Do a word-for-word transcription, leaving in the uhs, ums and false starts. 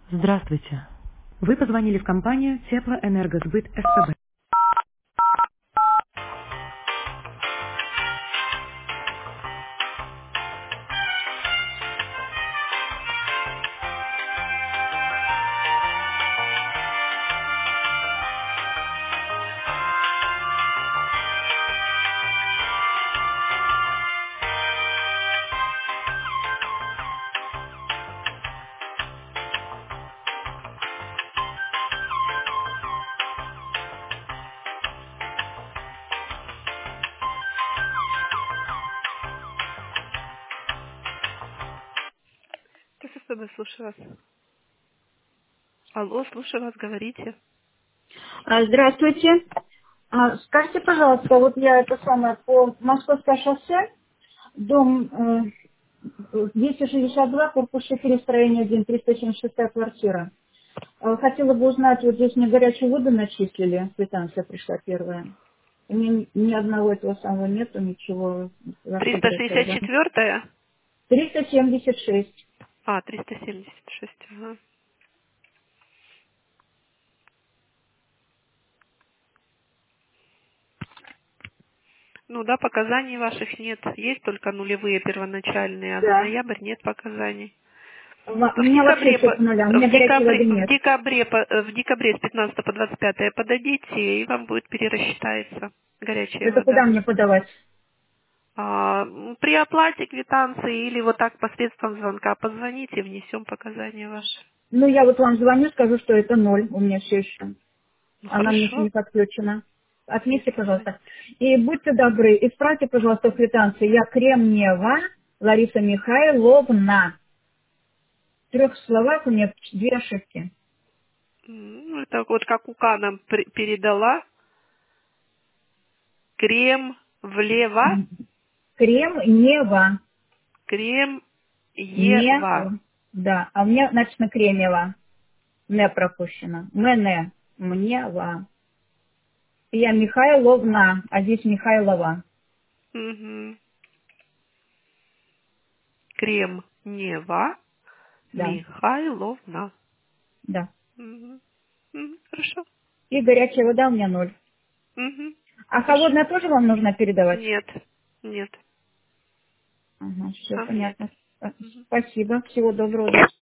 Здравствуйте. Вы позвонили в компанию Теплоэнергосбыт СПБ. ТССБ, слушаю вас. Алло, слушаю вас, говорите. А, Здравствуйте. А, Скажите, пожалуйста, вот я это самое по Московское шоссе, дом э, двести шестьдесят два, корпус четыре, строение один, триста семьдесят шестая квартира. А, Хотела бы узнать, вот здесь мне горячую воду начислили, квитанция пришла первая. У меня ни ни одного этого самого нету, ничего, вообще триста горячая шестьдесят вода. четвёртая. триста семьдесят шесть. А, триста семьдесят шесть. Ага. Ну да, показаний ваших нет. Есть только нулевые первоначальные, а на Да. ноябрь нет показаний. Ва- У В меня вообще декабре, все по- по нулям, у в меня горячей декабре, воды в нет. декабре, по- э, в декабре с пятнадцатого по двадцать пятое подадите, и вам будет перерасчитается горячая Это куда вода. мне подавать? А, м, при оплате квитанции или вот так посредством звонка позвоните, внесем показания ваши. Ну, я вот вам звоню, скажу, что это ноль у меня все еще. Ну Она мне еще хорошо, не подключена. Отметьте, если звонить. пожалуйста. И будьте добры, исправьте, пожалуйста, в квитанции. Я Кремнева Лариса Михайловна. В трех словах у меня две ошибки. М, Ну, это вот как Ука нам при- передала. Крем влево, Кремнева. крем Не, ева. да. А у меня написано Кремева. Не пропущено. Мене. Мнева. Я Михайловна, а здесь Михайлова. Мгм. Крем нева Да, Михайловна. да. Мгм. Мгм. Хорошо. И горячая вода у меня ноль. Мгм. А Хорошо. холодная тоже вам нужно передавать? Нет, нет. Ага, все А, нет. понятно. Мгм. Спасибо. Всего доброго. До